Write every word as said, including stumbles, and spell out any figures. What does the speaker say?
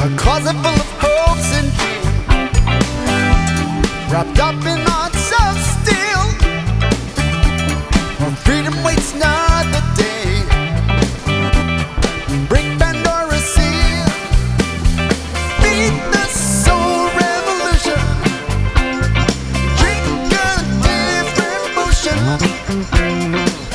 A closet full of hopes and dreams, wrapped up in hearts of steel. Our freedom waits another day. Break Pandora's seal. Feed the soul revolution. Drink a different potion.